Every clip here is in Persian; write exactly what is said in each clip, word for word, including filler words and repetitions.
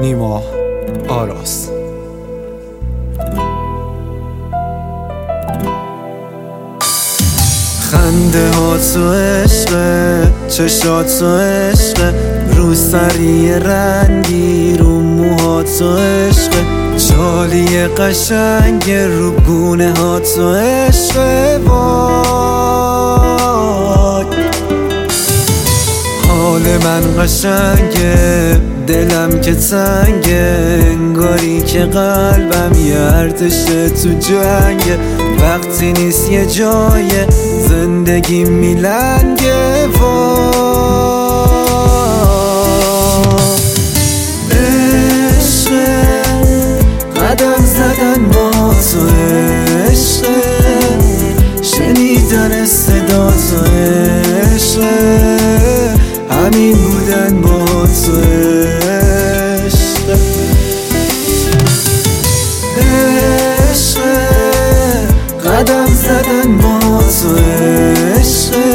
نیما آراس. خنده ها تو عشقه، چشات تو عشقه، رو سری رنگی رو موها تو عشقه، چالی قشنگ رو گونه ها تو عشقه. وای حال من قشنگه، دلم که تنگه، انگاری که قلبم یه ارتشه تو جنگه، وقتی نیست یه جای زندگی میلنگه. وای عشقه، قدم زدن با تو عشقه، شنیدن صدا تو عشقه، همین بودن با تو عشقه. عشقه، قدم زدن با تو عشقه،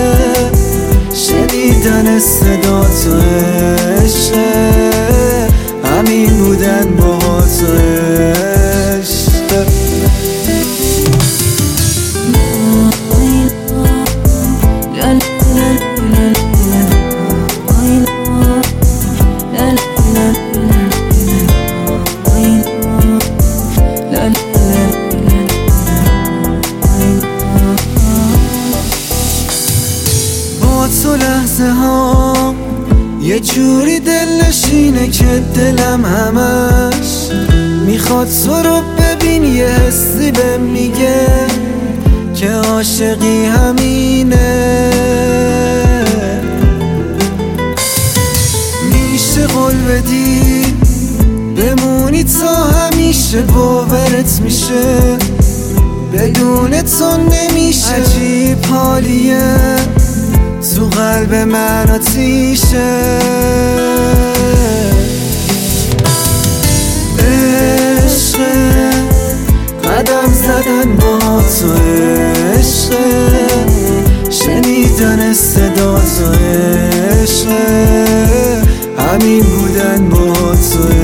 شنیدن صدا تو عشقه، همین بودن با تو عشقه. تو لحظه ها یه جوری دلنشینه که دلم همش میخواد تو رو ببین، یه حسی بهم میگه که عاشقی همینه. میشه قول بدی بمونی تا همیشه، باورت میشه بدون تو نمیشه. عجیب حالیه تو قلب من آتیشه، عشقه، قدم زدن با تو عشقه، شنیدن صدا تو عشقه، همین بودن با تو